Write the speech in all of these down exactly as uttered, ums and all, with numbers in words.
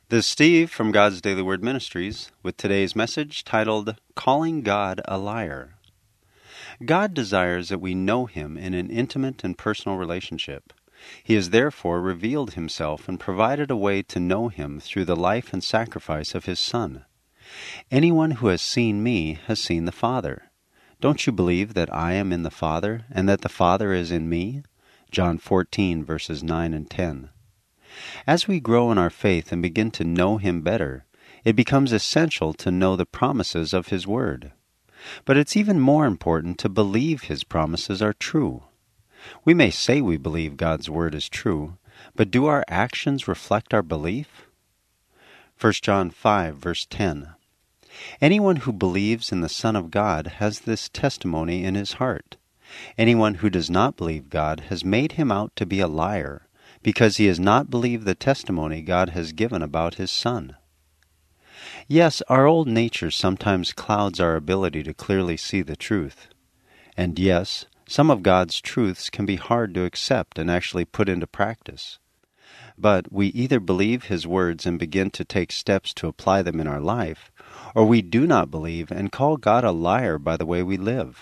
This is Steve from God's Daily Word Ministries with today's message titled, Calling God a Liar. God desires that we know Him in an intimate and personal relationship. He has therefore revealed Himself and provided a way to know Him through the life and sacrifice of His Son. Anyone who has seen me has seen the Father. Don't you believe that I am in the Father and that the Father is in me? John fourteen, verses nine and ten. As we grow in our faith and begin to know Him better, it becomes essential to know the promises of His Word. But it's even more important to believe His promises are true. We may say we believe God's Word is true, but do our actions reflect our belief? First John five, verse ten. Anyone who believes in the Son of God has this testimony in his heart. Anyone who does not believe God has made Him out to be a liar, because he has not believed the testimony God has given about His Son. Yes, our old nature sometimes clouds our ability to clearly see the truth. And yes, some of God's truths can be hard to accept and actually put into practice. But we either believe His words and begin to take steps to apply them in our life, or we do not believe and call God a liar by the way we live.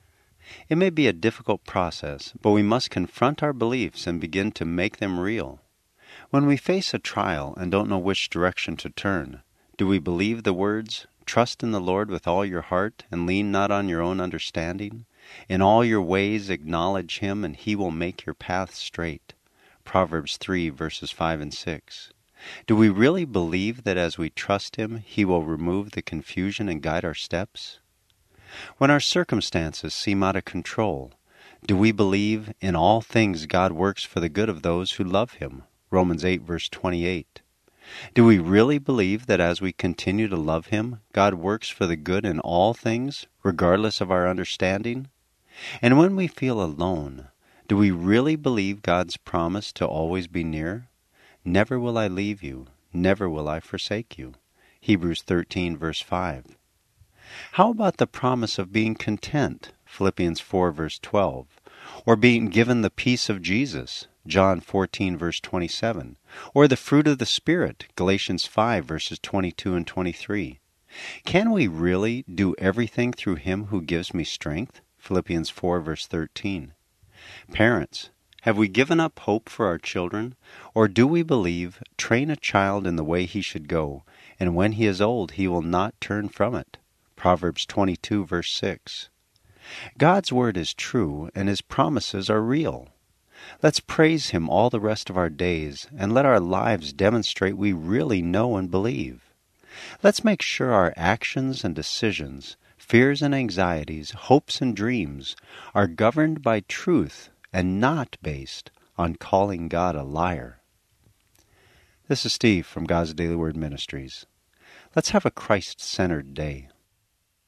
It may be a difficult process, but we must confront our beliefs and begin to make them real. When we face a trial and don't know which direction to turn, do we believe the words, "Trust in the Lord with all your heart, and lean not on your own understanding? In all your ways acknowledge Him, and He will make your path straight." Proverbs three, verses five and six. Do we really believe that as we trust Him, He will remove the confusion and guide our steps? When our circumstances seem out of control, do we believe in all things God works for the good of those who love Him? Romans eight, verse twenty-eight. Do we really believe that as we continue to love Him, God works for the good in all things, regardless of our understanding? And when we feel alone, do we really believe God's promise to always be near? Never will I leave you, never will I forsake you. Hebrews thirteen, verse five. How about the promise of being content, Philippians four, verse twelve, or being given the peace of Jesus, John fourteen, verse twenty-seven, or the fruit of the Spirit, Galatians five, verses twenty-two and twenty-three? Can we really do everything through Him who gives me strength, Philippians four, verse thirteen? Parents, have we given up hope for our children, or do we believe, train a child in the way he should go, and when he is old he will not turn from it? Proverbs twenty-two, verse six. God's Word is true, and His promises are real. Let's praise Him all the rest of our days, and let our lives demonstrate we really know and believe. Let's make sure our actions and decisions, fears and anxieties, hopes and dreams, are governed by truth and not based on calling God a liar. This is Steve from God's Daily Word Ministries. Let's have a Christ-centered day.